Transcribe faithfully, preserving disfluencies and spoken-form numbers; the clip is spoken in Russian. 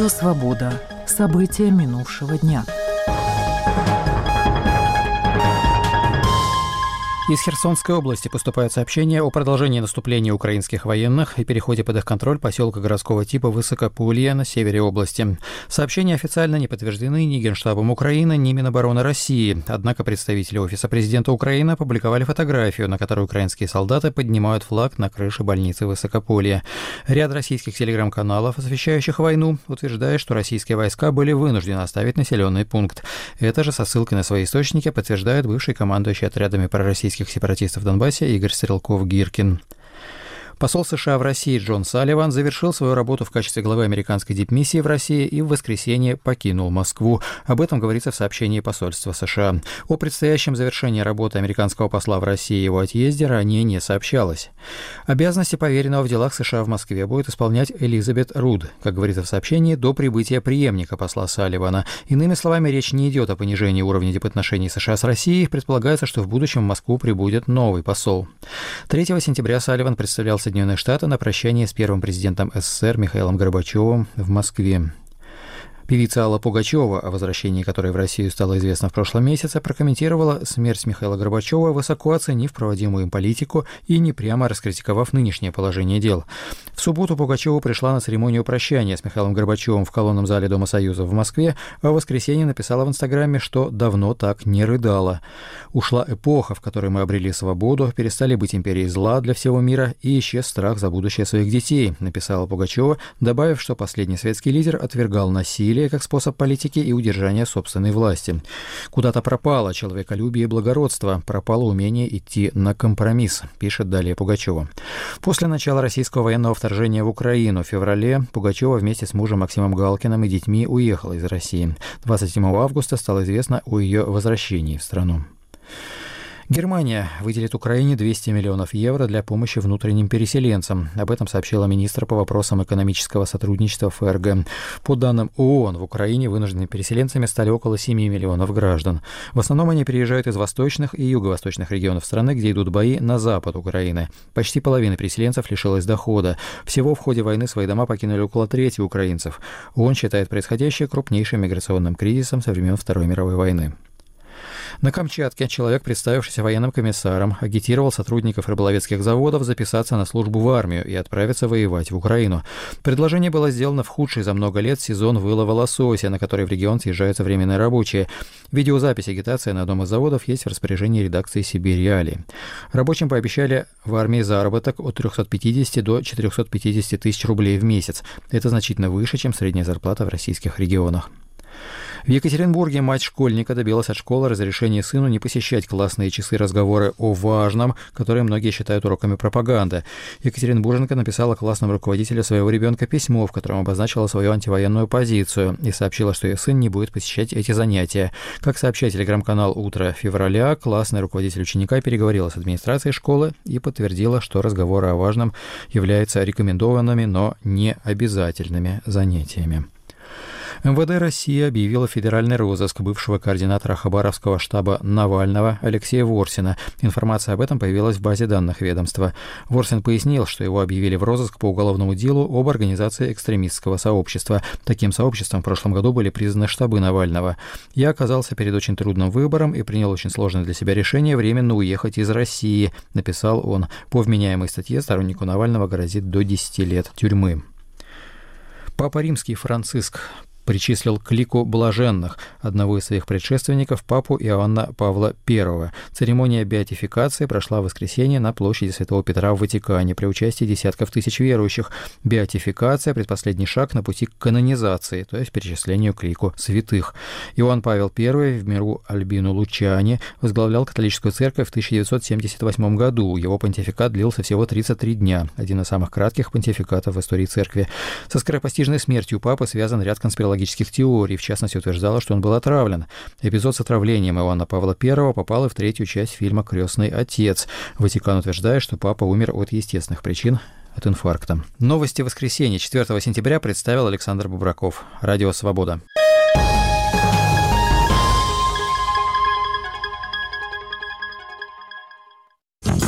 Радио «Свобода». События минувшего дня. Из Херсонской области поступают сообщения о продолжении наступления украинских военных и переходе под их контроль поселка городского типа Высокополье на севере области. Сообщения официально не подтверждены ни Генштабом Украины, ни Минобороны России. Однако представители Офиса президента Украины опубликовали фотографию, на которой украинские солдаты поднимают флаг на крыше больницы Высокополье. Ряд российских телеграм-каналов, освещающих войну, утверждает, что российские войска были вынуждены оставить населенный пункт. Это же со ссылкой на свои источники подтверждает бывший командующий отрядами пророссийских сепаратистов в Донбассе Игорь Стрелков-Гиркин. Посол США в России Джон Салливан завершил свою работу в качестве главы американской дипмиссии в России и в воскресенье покинул Москву. Об этом говорится в сообщении посольства США. О предстоящем завершении работы американского посла в России и его отъезде ранее не сообщалось. Обязанности поверенного в делах США в Москве будет исполнять Элизабет Руд, как говорится в сообщении, до прибытия преемника посла Салливана. Иными словами, речь не идет о понижении уровня дипотношений США с Россией. Предполагается, что в будущем в Москву прибудет новый посол. третьего сентября Салливан представлял Соединенные Штаты на прощание с первым президентом СССР Михаилом Горбачевым в Москве. Певица Алла Пугачева, о возвращении которой в Россию стало известно в прошлом месяце, прокомментировала смерть Михаила Горбачева, высоко оценив проводимую им политику и не прямо раскритиковав нынешнее положение дел. В субботу Пугачева пришла на церемонию прощания с Михаилом Горбачевым в колонном зале Дома Союза в Москве, а в воскресенье написала в Инстаграме, что давно так не рыдала. «Ушла эпоха, в которой мы обрели свободу, перестали быть империей зла для всего мира и исчез страх за будущее своих детей», написала Пугачева, добавив, что последний светский лидер отвергал насилие как способ политики и удержания собственной власти. «Куда-то пропало человеколюбие и благородство, пропало умение идти на компромисс», пишет далее Пугачева. После начала российского военного вторжения в Украину в феврале Пугачева вместе с мужем Максимом Галкиным и детьми уехала из России. двадцать седьмого августа стало известно о ее возвращении в страну. Германия выделит Украине двести миллионов евро для помощи внутренним переселенцам. Об этом сообщила министр по вопросам экономического сотрудничества ФРГ. По данным ООН, в Украине вынужденными переселенцами стали около семи миллионов граждан. В основном они переезжают из восточных и юго-восточных регионов страны, где идут бои, на запад Украины. Почти половина переселенцев лишилась дохода. Всего в ходе войны свои дома покинули около трети украинцев. ООН считает происходящее крупнейшим миграционным кризисом со времен Второй мировой войны. На Камчатке человек, представившийся военным комиссаром, агитировал сотрудников рыболовецких заводов записаться на службу в армию и отправиться воевать в Украину. Предложение было сделано в худший за много лет сезон вылова лосося, на который в регион съезжаются временные рабочие. Видеозапись агитации на одном из заводов есть в распоряжении редакции «Сибирь Реалии». Рабочим пообещали в армии заработок от трехсот пятидесяти до четырехсот пятидесяти тысяч рублей в месяц. Это значительно выше, чем средняя зарплата в российских регионах. В Екатеринбурге мать школьника добилась от школы разрешения сыну не посещать классные часы разговоры о важном, которые многие считают уроками пропаганды. Екатеринбурженка написала классному руководителю своего ребенка письмо, в котором обозначила свою антивоенную позицию и сообщила, что ее сын не будет посещать эти занятия. Как сообщает телеграм-канал «Утро февраля», классный руководитель ученика переговорила с администрацией школы и подтвердила, что разговоры о важном являются рекомендованными, но не обязательными занятиями. эм вэ дэ России объявила федеральный розыск бывшего координатора хабаровского штаба Навального Алексея Ворсина. Информация об этом появилась в базе данных ведомства. Ворсин пояснил, что его объявили в розыск по уголовному делу об организации экстремистского сообщества. Таким сообществом в прошлом году были признаны штабы Навального. «Я оказался перед очень трудным выбором и принял очень сложное для себя решение временно уехать из России», написал он. По вменяемой статье стороннику Навального грозит до десяти лет тюрьмы. Папа Римский Франциск причислил к лику блаженных одного из своих предшественников, папу Иоанна Павла Первого. Церемония беатификации прошла в воскресенье на площади Святого Петра в Ватикане при участии десятков тысяч верующих. Беатификация – предпоследний шаг на пути к канонизации, то есть перечислению к лику святых. Иоанн Павел Первый в миру Альбину Лучани возглавлял католическую церковь в тысяча девятьсот семьдесят восьмом году. Его понтификат длился всего тридцать три дня, один из самых кратких понтификатов в истории церкви. Со скоропостижной смертью папы связан ряд конспирологических теорий, в частности, утверждала, что он был отравлен. Эпизод с отравлением Иоанна Павла Первого попал и в третью часть фильма «Крестный отец». Ватикан утверждает, что папа умер от естественных причин, от инфаркта. Новости воскресенья четвёртого сентября представил Александр Бубраков. Радио «Свобода».